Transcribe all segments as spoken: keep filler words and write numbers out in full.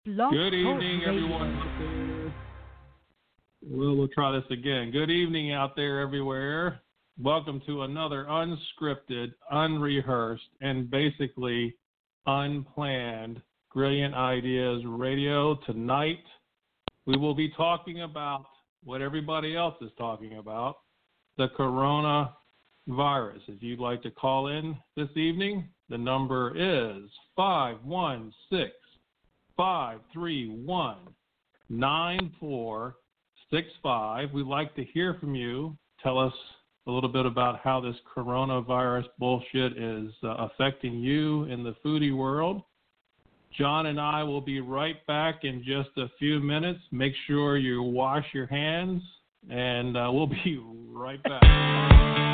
Blog Good Talk evening, Radio. everyone out there. We'll, we'll try this again. Good evening out there everywhere. Welcome to another unscripted, unrehearsed, and basically unplanned Brilliant Ideas Radio. Tonight, we will be talking about what everybody else is talking about, the coronavirus. If you'd like to call in this evening, the number is five one six, five three one, nine four six five. We'd like to hear from you. Tell us a little bit about how this coronavirus bullshit is uh, affecting you in the foodie world. John and I will be right back in just a few minutes. Make sure you wash your hands, and uh, we'll be right back.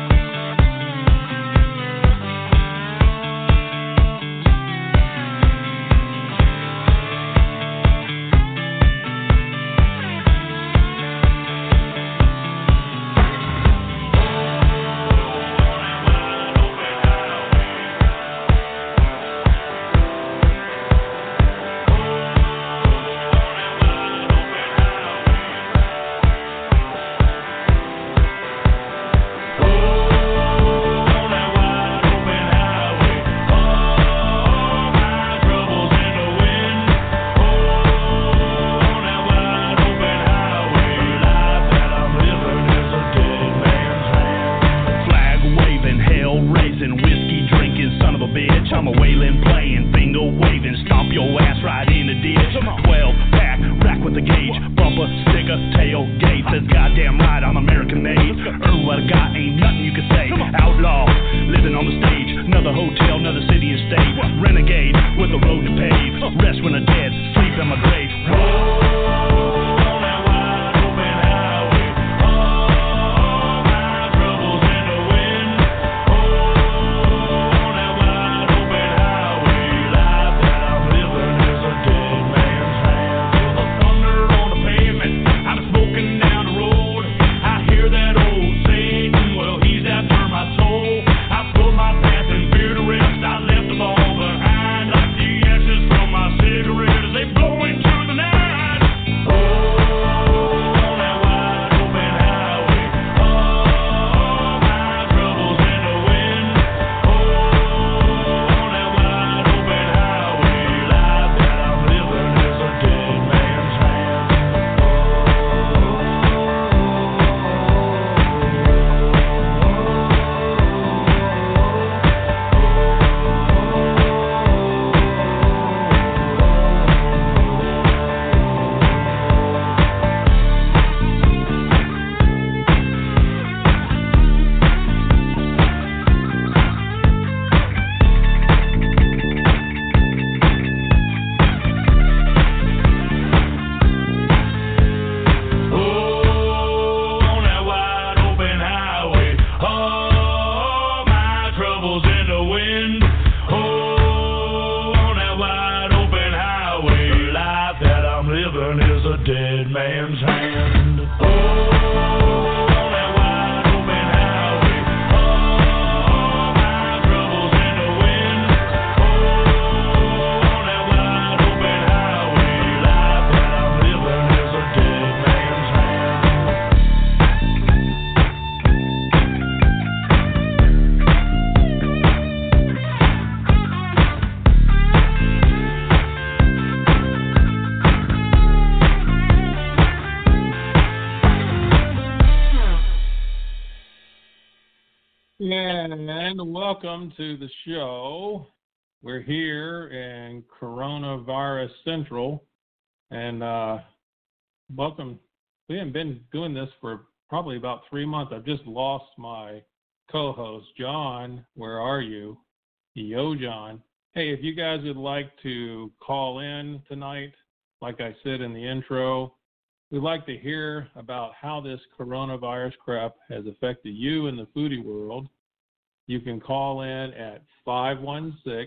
And welcome to the show. We're here in Coronavirus Central, and uh, welcome. We haven't been doing this for probably about three months. I've just lost my co-host, John. Where are you? Yo, John. Hey, if you guys would like to call in tonight, like I said in the intro, we'd like to hear about how this coronavirus crap has affected you in the foodie world. You can call in at five one six,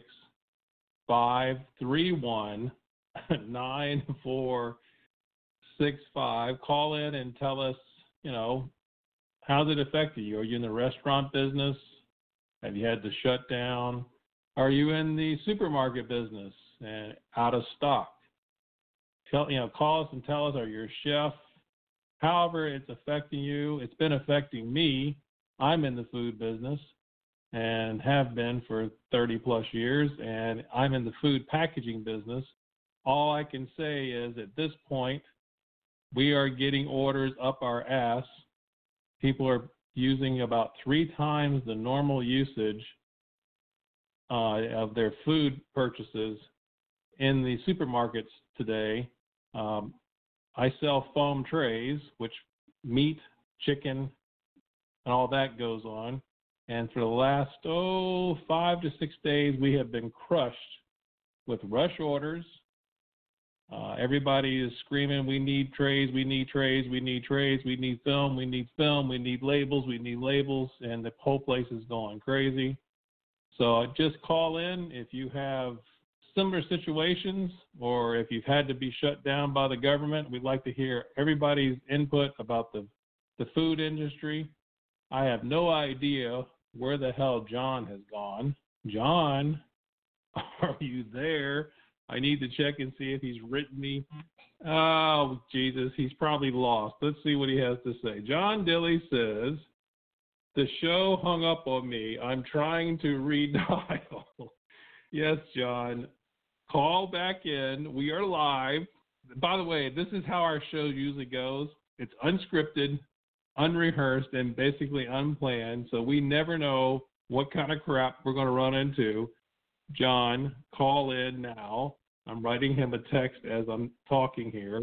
five three one, nine four six five. Call in and tell us, you know, how's it affected you? Are you in the restaurant business? Have you had to shut down? Are you in the supermarket business and out of stock? tell, you know, call us and tell us, are you a chef? However it's affecting you, it's been affecting me. I'm in the food business and have been for thirty plus years, and I'm in the food packaging business. All I can say is at this point, we are getting orders up our ass. People are using about three times the normal usage uh, of their food purchases in the supermarkets today. Um, I sell foam trays, which meat, chicken, and all that goes on. And for the last, oh, five to six days, we have been crushed with rush orders. Uh, everybody is screaming, we need trays, we need trays, we need trays, we need film, we need film, we need labels, we need labels, and the whole place is going crazy. So just call in if you have similar situations or if you've had to be shut down by the government. We'd like to hear everybody's input about the, the food industry. I have no idea where the hell John has gone. John, are you there? I need to check and see if he's written me. Oh, Jesus, he's probably lost. Let's see what he has to say. John Dilly says, the show hung up on me. I'm trying to redial. Yes, John. Call back in. We are live. By the way, this is how our show usually goes. It's unscripted, unrehearsed, and basically unplanned. So we never know what kind of crap we're going to run into. John, call in now. I'm writing him a text as I'm talking here.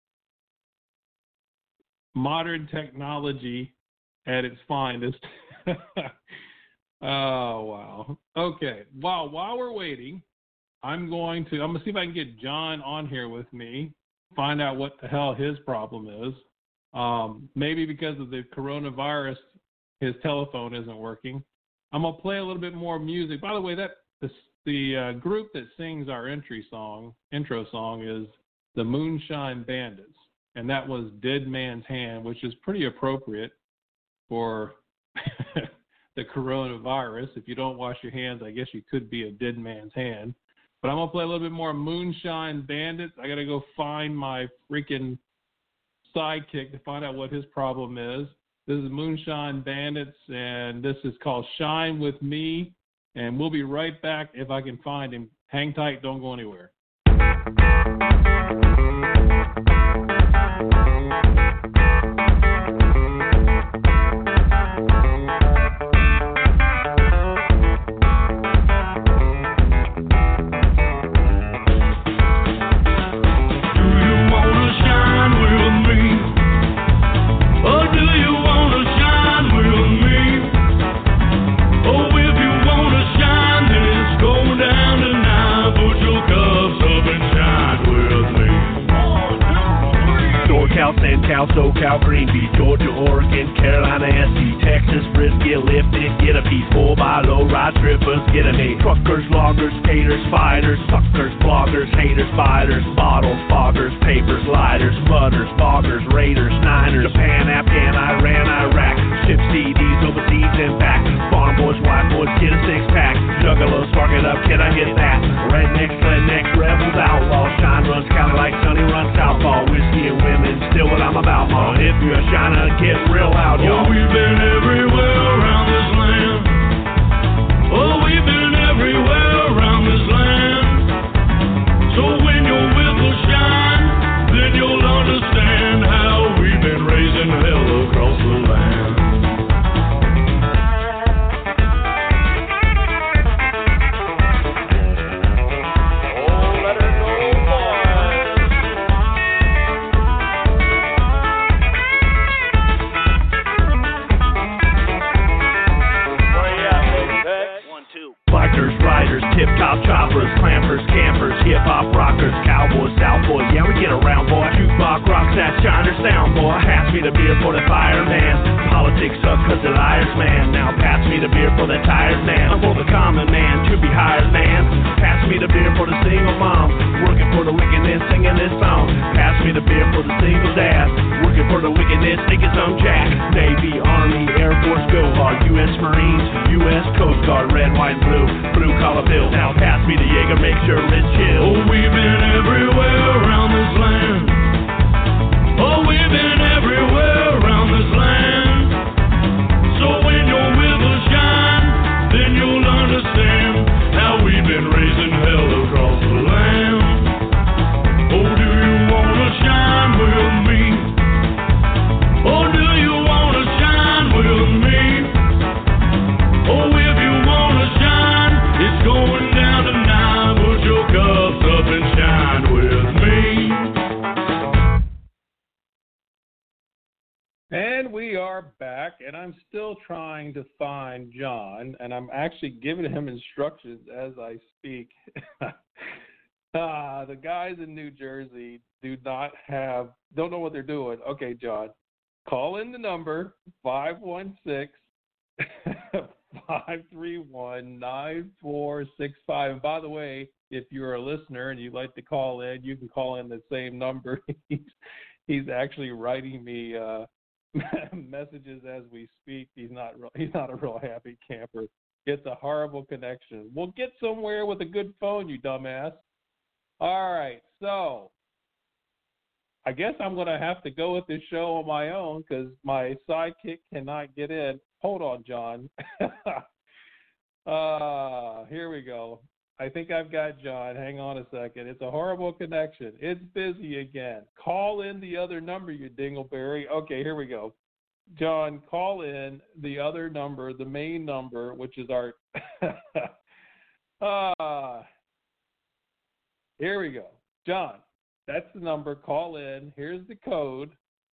Modern technology at its finest. Oh, wow. Okay. Well, while we're waiting, I'm going to, I'm going to see if I can get John on here with me, find out what the hell his problem is. Um, maybe because of the coronavirus, his telephone isn't working. I'm going to play a little bit more music. By the way, that the, the uh, group that sings our entry song, intro song is the Moonshine Bandits, and that was Dead Man's Hand, which is pretty appropriate for the coronavirus. If you don't wash your hands, I guess you could be a dead man's hand. But I'm going to play a little bit more Moonshine Bandits. I got to go find my freaking sidekick to find out what his problem is. This is Moonshine Bandits, and this is called Shine With Me. And we'll be right back if I can find him. Hang tight. Don't go anywhere. SoCal, SoCal, Green Beach, Georgia, Oregon, Carolina, S C, Texas, Brisket, lifted, get a piece, full by low ride strippers, get a name. Truckers, loggers, skaters, fighters, suckers, bloggers, haters, biters, bottles, foggers, papers, lighters, mudders, boggers, raiders, niners, Japan, Afghan, Iran, Iraq, ship C Ds overseas and back. Farm boys, white boys, get a six pack. Juggalos, spark it up, can I hit that? Rednecks, rednecks, rebels, outlaws, shine runs, Cali like Sunny runs, Southpaw, whiskey and women, still what I'm about, ma. If you're a shiner, get real loud, y'all. Oh, we've been everywhere around this land. Oh, we've been everywhere around this land. So when your whip will shine, then you'll understand how we've been raising hell across the land. Tip-top choppers, clampers, campers, hip-hop rockers, cowboys, south boys, yeah, we get around, boy. Jukebox rocks that shiner sound, boy. Pass me the beer for the fireman. Politics suck cause they're liars, man. Now pass me the beer for the tired man. I'm for the common man, to be hired, man. Pass me the beer for the single mom, working for the wickedness, singing this song. Pass me the beer for the single dad, working for the wickedness, thinking some jack. Navy, Army, Air Force, go hard. U S Marines, U S Coast Guard, red, white, blue, blue collar bill. Now pass me the Jaeger, make sure it's chill. Oh, we've been everywhere around this land. And we are back, and I'm still trying to find John, and I'm actually giving him instructions as I speak. uh, the guys in New Jersey do not have, don't know what they're doing. Okay, John, call in the number five one six, five three one, nine four six five. And by the way, if you're a listener and you'd like to call in, you can call in the same number. he's, he's actually writing me uh, messages as we speak. He's not real, he's not a real happy camper. It's a horrible connection. We'll get somewhere with a good phone, you dumbass. All right, so I guess I'm going to have to go with this show on my own because my sidekick cannot get in. Hold on, John. uh, here we go. I think I've got John. Hang on a second. It's a horrible connection. It's busy again. Call in the other number, you dingleberry. Okay, here we go. John, call in the other number, the main number, which is our uh, here we go. John, that's the number. Call in. Here's the code.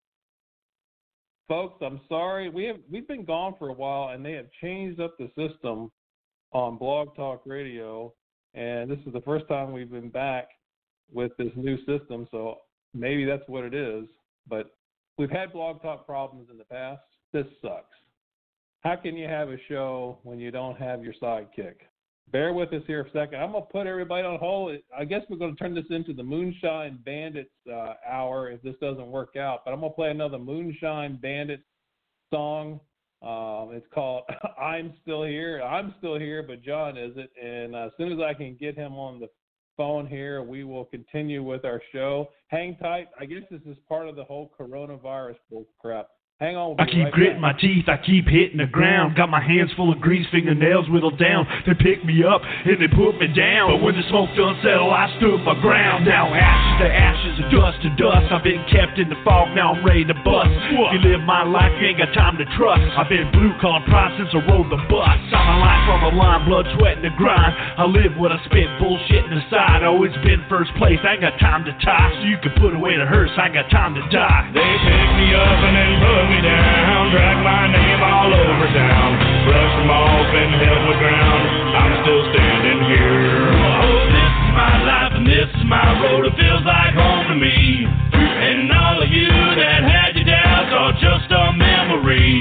Folks, I'm sorry. We have we've been gone for a while, and they have changed up the system on Blog Talk Radio. And this is the first time we've been back with this new system, so maybe that's what it is. But we've had Blog Talk problems in the past. This sucks. How can you have a show when you don't have your sidekick? Bear with us here for a second. I'm going to put everybody on hold. I guess we're going to turn this into the Moonshine Bandits uh, hour if this doesn't work out. But I'm going to play another Moonshine Bandits song. Um, it's called I'm Still Here. I'm still here, but John isn't. And uh, as soon as I can get him on the phone here, we will continue with our show. Hang tight. I guess this is part of the whole coronavirus bull crap. Hang on. I keep right gritting back. my teeth, I keep hitting the ground. Got my hands full of grease, fingernails whittled down. They pick me up and they put me down. But when the smoke done settle, I stood my ground. Now ashes to ashes and dust to dust. I've been kept in the fog, now I'm ready to bust. If you live my life, you ain't got time to trust. I've been blue collar pride since I rode the bus. I'm a life from the line, blood, sweat, and the grind. I live what I spit, bullshitting aside. Always been first place, I ain't got time to tie. So you can put away the hearse, I ain't got time to die. They pick me up and then put me down, drag my name all over town, brush them off and held my ground. I'm still standing here. Oh, this is my life and this is my road. It feels like home to me. And all of you that had your doubts are just a memory.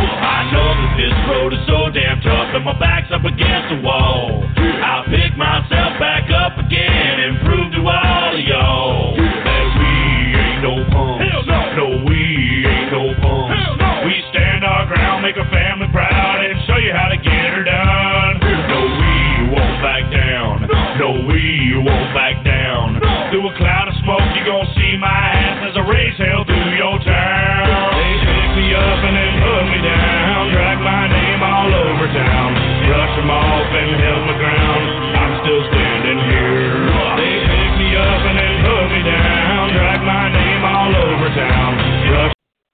I know that this road is so damn tough and my back's up against the wall. I'll pick myself back up again and prove to all of y'all that we ain't no punks. No. no, we ain't no punks. No. We stand our ground, make our family proud, and show you how to get her done. No, we won't back down. No, we won't back down. Through a cloud of smoke, you gon' see my ass as I race hell through your town. They pick me up and then put me down, drag my name all over town, brush them off and held my ground. I'm still standing here. They pick me up and then put me down, drag my name all over town, brush.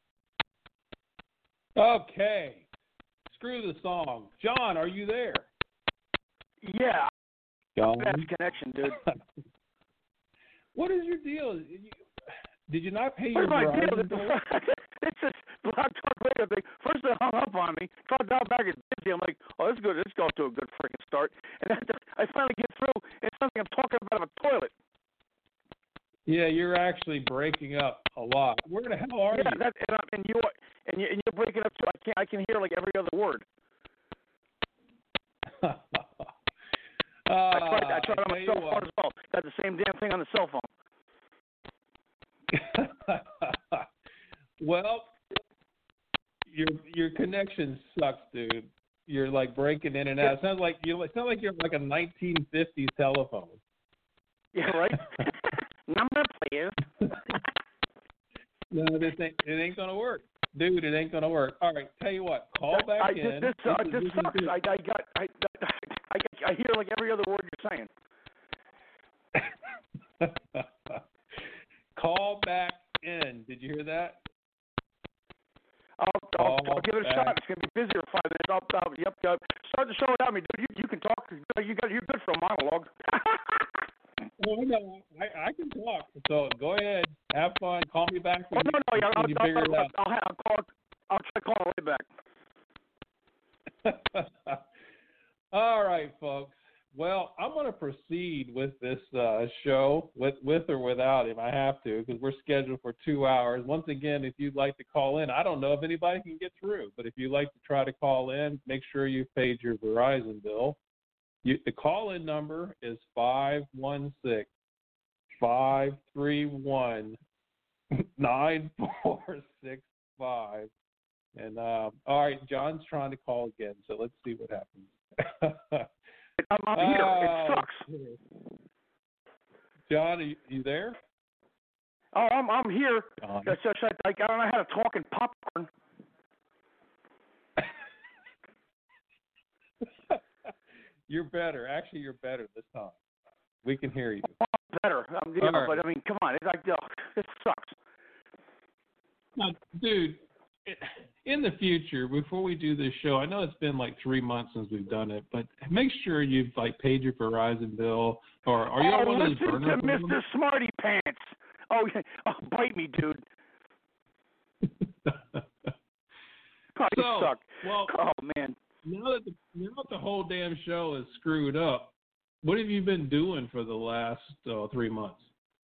Okay. Screw the song. John, are you there? Yeah. John? Bad connection, dude. What is your deal? You, did you not pay What's your my deal? Verizon bill? It's this Blog Talk Radio thing. First they hung up on me. Called down back, it's busy. I'm like, oh, this is good. This got to a good freaking start. And then I finally get through, and it's something I'm talking about a toilet. Yeah, you're actually breaking up a lot. Where the hell are yeah, you? That, and, and you and you and you're breaking up too. I can't. I can hear like every other word. uh, I tried. I tried I on my cell phone what. as well. Got the same damn thing on the cell phone. Well, your your connection sucks, dude. You're like breaking in and out. It sounds like you. It sounds like you're like a nineteen fifties telephone. Yeah, right. Number, please. No, this ain't. It ain't gonna work, dude. It ain't gonna work. All right, tell you what. Call back I, in. This, uh, this, this is, sucks. this is I, I got. I, I, I hear like every other word you're saying. Call back in. Did you hear that? I'll, I'll, I'll give it a shot. It's gonna be busy for five minutes. I'll, I'll, yep, yep. Start the show without me, dude. You, you can talk. You got. You're good for a monologue. Oh, no, I, I can talk. So go ahead, have fun. Call me back when oh, no, no, you, yeah, when I'll, you I'll, figure it I'll, out. I'll, I'll call. I'll proceed with this uh, show, with with or without him. I have to because we're scheduled for two hours. Once again, if you'd like to call in, I don't know if anybody can get through, but if you'd like to try to call in, make sure you've paid your Verizon bill. You, the call-in number is five one six, five three one, nine four six five. And, uh, all right, John's trying to call again, so let's see what happens. I'm, I'm here. Uh, it sucks. John, are you, you there? Oh, I'm I'm here. John. It's just, I, I don't know how to talk in popcorn. You're better. Actually, you're better this time. We can hear you. I'm better. I'm, you know, right. But, I mean, come on. It's like, oh, this sucks. Now, dude, in the future, before we do this show, I know it's been like three months since we've done it, but make sure you've like paid your Verizon bill, or are you oh, on one of those listen burner to Mister Smarty Pants. Oh, yeah. Oh, bite me, dude. Oh, you so, suck. Well, oh, man. Now that, the, now that the whole damn show is screwed up, what have you been doing for the last uh, three months?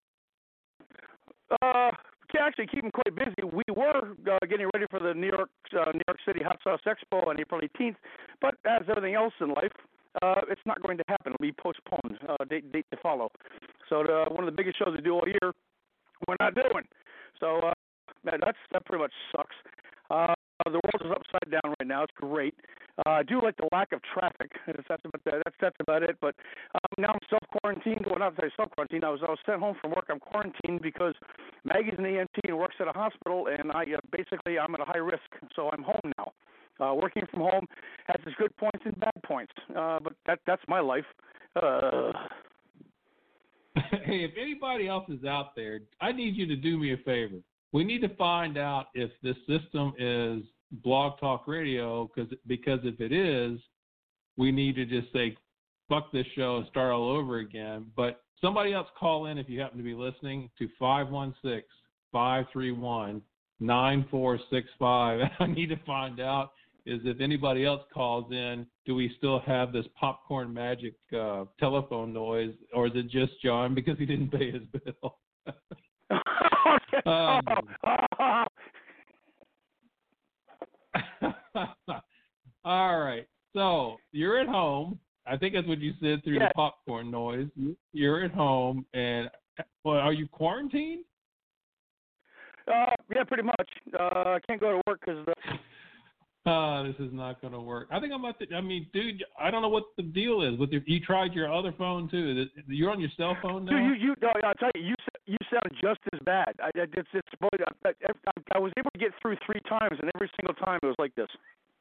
Uh, actually keeping quite busy. We were uh, getting ready for the New York uh, New York City Hot Sauce Expo on April eighteenth, but as everything else in life, uh, it's not going to happen. It'll be postponed. Uh, date date to follow. So the, one of the biggest shows we do all year, we're not doing. So uh, man, that's that pretty much sucks. Uh, the world is upside down right now. It's great. Uh, I do like the lack of traffic. That's about that. That's that's about it. But um, now I'm self quarantined. Well, not self quarantined. I was I was sent home from work. I'm quarantined because Maggie's an E M T and works at a hospital, and I uh, basically I'm at a high risk. So I'm home now. Uh, working from home has its good points and bad points. Uh, but that that's my life. Uh, Hey, if anybody else is out there, I need you to do me a favor. We need to find out if this system is Blog Talk Radio, because because if it is, we need to just say, fuck this show and start all over again. But somebody else call in if you happen to be listening to five one six, five three one, nine four six five. I need to find out is if anybody else calls in, do we still have this popcorn magic uh, telephone noise, or is it just John because he didn't pay his bill? um, all right. So you're at home. I think that's what you said through yes. the popcorn noise. You're at home, and well, are you quarantined? Uh, yeah, pretty much. Uh, I can't go to work because the. Uh, this is not going to work. I think I'm about to, I mean, dude, I don't know what the deal is. With your, you tried your other phone too. You're on your cell phone now? Dude, you, you, no, I'll tell you, you, you sound just as bad. I, it's, it's, I, I, I was able to get through three times, and every single time it was like this.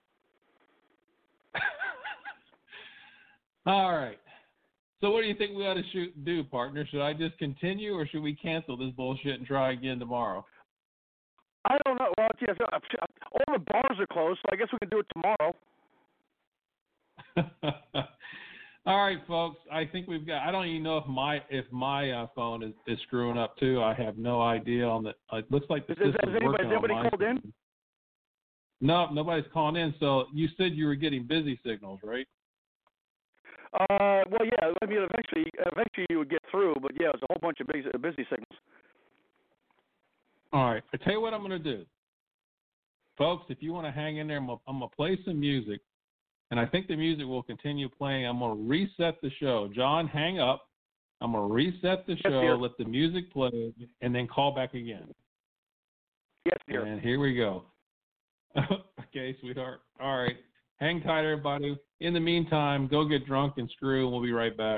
All right. So what do you think we ought to shoot, do, partner? Should I just continue, or should we cancel this bullshit and try again tomorrow? I don't know. Well, yeah, all the bars are closed, so I guess we can do it tomorrow. All right, folks. I think we've got. I don't even know if my if my uh, phone is, is screwing up too. I have no idea. On the it looks like the is, system's is anybody, working has anybody on my called phone. in? No, nobody's calling in. So you said you were getting busy signals, right? Uh, well, yeah. I mean, eventually, eventually you would get through, but yeah, it was a whole bunch of busy, busy signals. All right. I tell you what I'm going to do. Folks, if you want to hang in there, I'm going to play some music, and I think the music will continue playing. I'm going to reset the show. John, hang up. I'm going to reset the show, yes, let the music play, and then call back again. Yes, dear. And here we go. Okay, sweetheart. All right. Hang tight, everybody. In the meantime, go get drunk and screw, and we'll be right back.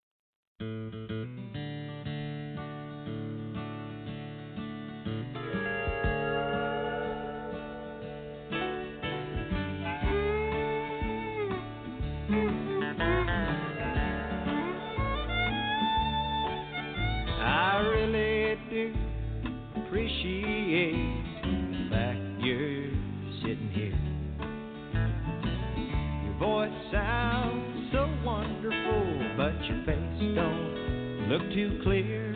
I really do appreciate the fact you're sitting here. Your voice sounds so wonderful, but your face don't look too clear.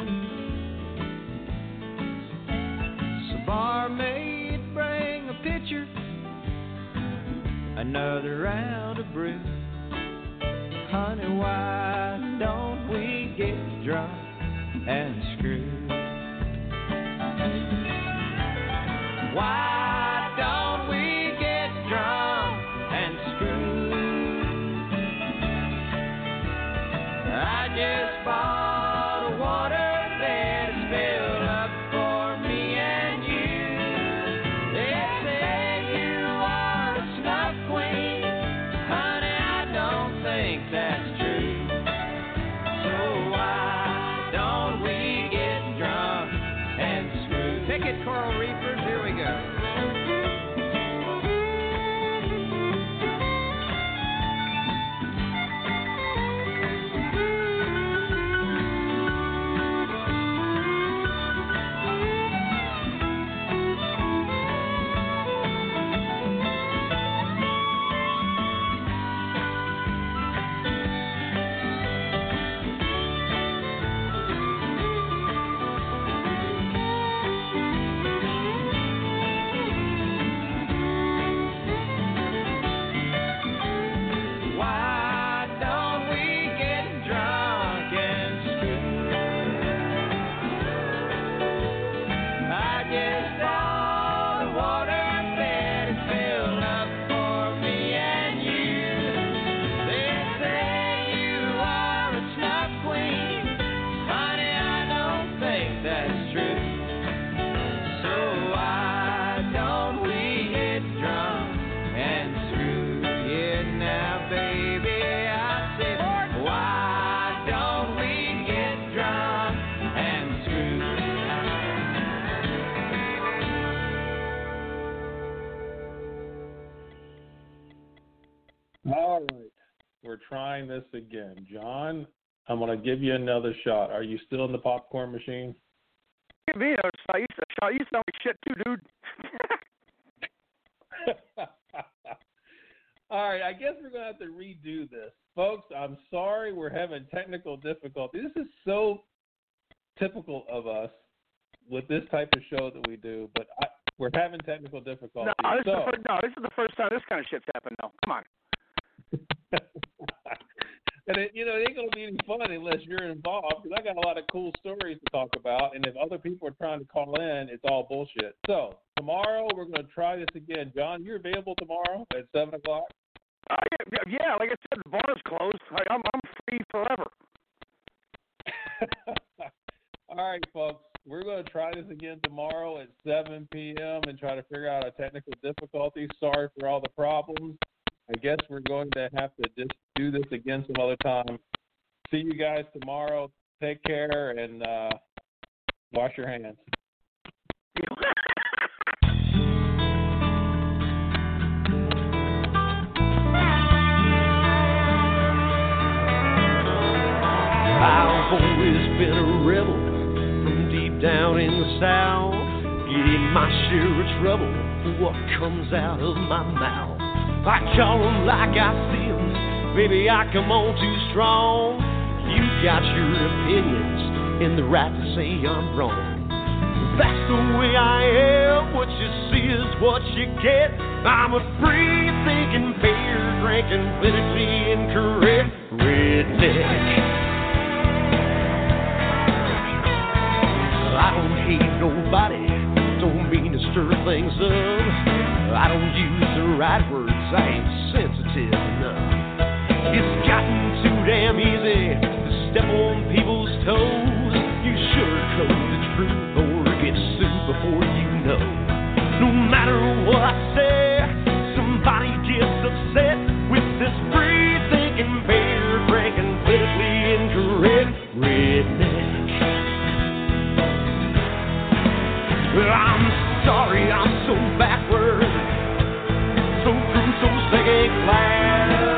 So barmaid, bring a pitcher, another round of brew. honey, why don't we get drunk and screw? Why don't we get drunk and screw? I just bought a water bed filled up for me and you. They say you are a snuff queen. Honey, I don't think that's true. So why don't we get drunk and screw? Take it, Coral Reefers. Here we go. Why don't we get drunk and screw? I just bought a water bed filled up for me and you. They say you are a snuff queen. Honey, I don't think that's true. So why don't we get drunk and screw? Yeah, now, baby, I said, why don't we get drunk and screw? All right. We're trying this again. John, I'm going to give you another shot. Are you still in the popcorn machine? Give me a shot. You shot. You sound like shit too, dude. All right, I guess we're going to have to redo this. Folks, I'm sorry we're having technical difficulty. This is so typical of us with this type of show that we do, but I, we're having technical difficulty. No, this is the So, first, no, this is the first time this kind of shit's happened. No, come on. and it, you know, it ain't going to be any fun unless you're involved, because I got a lot of cool stories to talk about, and if other people are trying to call in, it's all bullshit. So, tomorrow we're going to try this again. John, you're available tomorrow at seven o'clock? Uh, yeah, yeah, like I said, the bar's closed. I, I'm I'm free forever. All right, folks. We're going to try this again tomorrow at seven p.m. and try to figure out our technical difficulties. Sorry for all the problems. I guess we're going to have to just do this again some other time. See you guys tomorrow. Take care and uh, wash your hands. I've always been a rebel from deep down in the South, getting my share of trouble for what comes out of my mouth. I call 'em like I see 'em, baby, I come on too strong. You got your opinions and the right to say I'm wrong. That's the way I am, what you see is what you get. I'm a free-thinking, beer-drinking, politically incorrect redneck. I don't hate nobody, don't mean to stir things up. I don't use the right words, I ain't sensitive enough. It's gotten too damn easy to step on people's toes. You sugarcoat the truth or get sued before you know. No matter what I say, somebody gets upset with this free-thinking, beer-drinking, politically incorrect redneck. Well, I'm sorry, I'm so backward, so crude, so second class.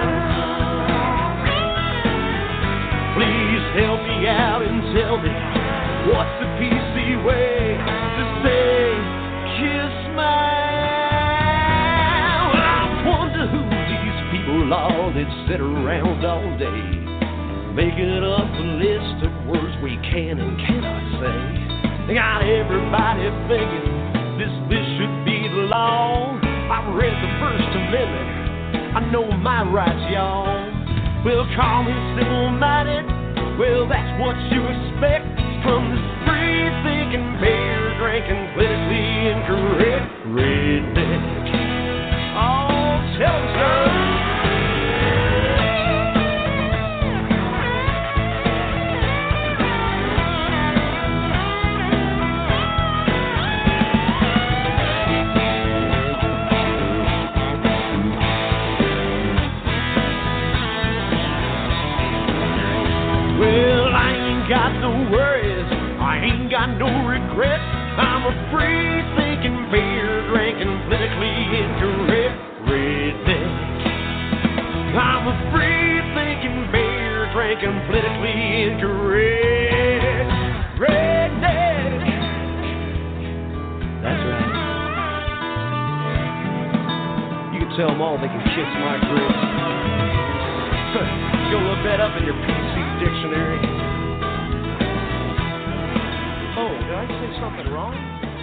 Please help me out and tell me what's the P C way to say kiss my ass. Well, I wonder who these people are that sit around all day making up a list of words we can and cannot say. They got everybody thinking this, this should be the law. I read the First Amendment, I know my rights, y'all. will call me simple-minded. Well, that's what you expect from this free-thinking, beer-drinking, politically incorrect redneck. Oh, tell me, son. Well, I ain't got no worries, I ain't got no regrets. I'm a free-thinking, beer-drinking, politically incorrect redneck. I'm a free-thinking, beer-drinking, politically incorrect redneck. That's right. You can tell them all they can kiss my grits. Go look that up in your P C dictionary. Oh, did I say something wrong?